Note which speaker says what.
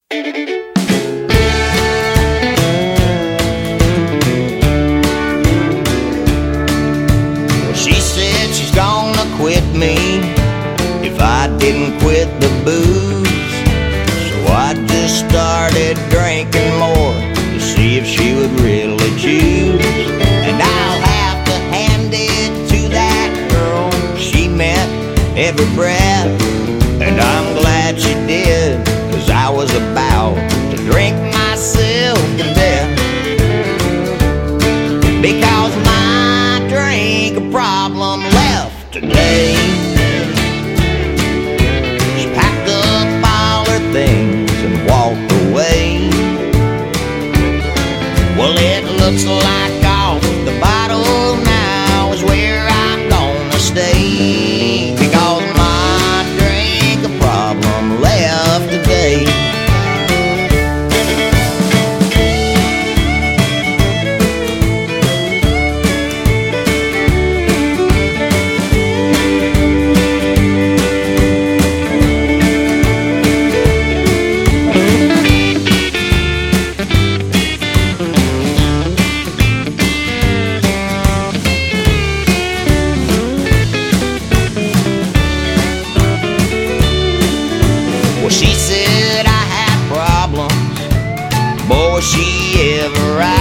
Speaker 1: Well, she said she's gonna quit me if I didn't quit the booze. So I just started drinking more to see if she would really choose. And I'll have to hand it to that girl, she meant every breath. And I'm glad she did, 'cause I was about to drink myself to death. Because my drink problem left today. She packed up all her things and walked away. Well, it looks like off the bottle now is where I'm gonna stay. Because my drink problem left today. She said I had problems, boy, was she ever right.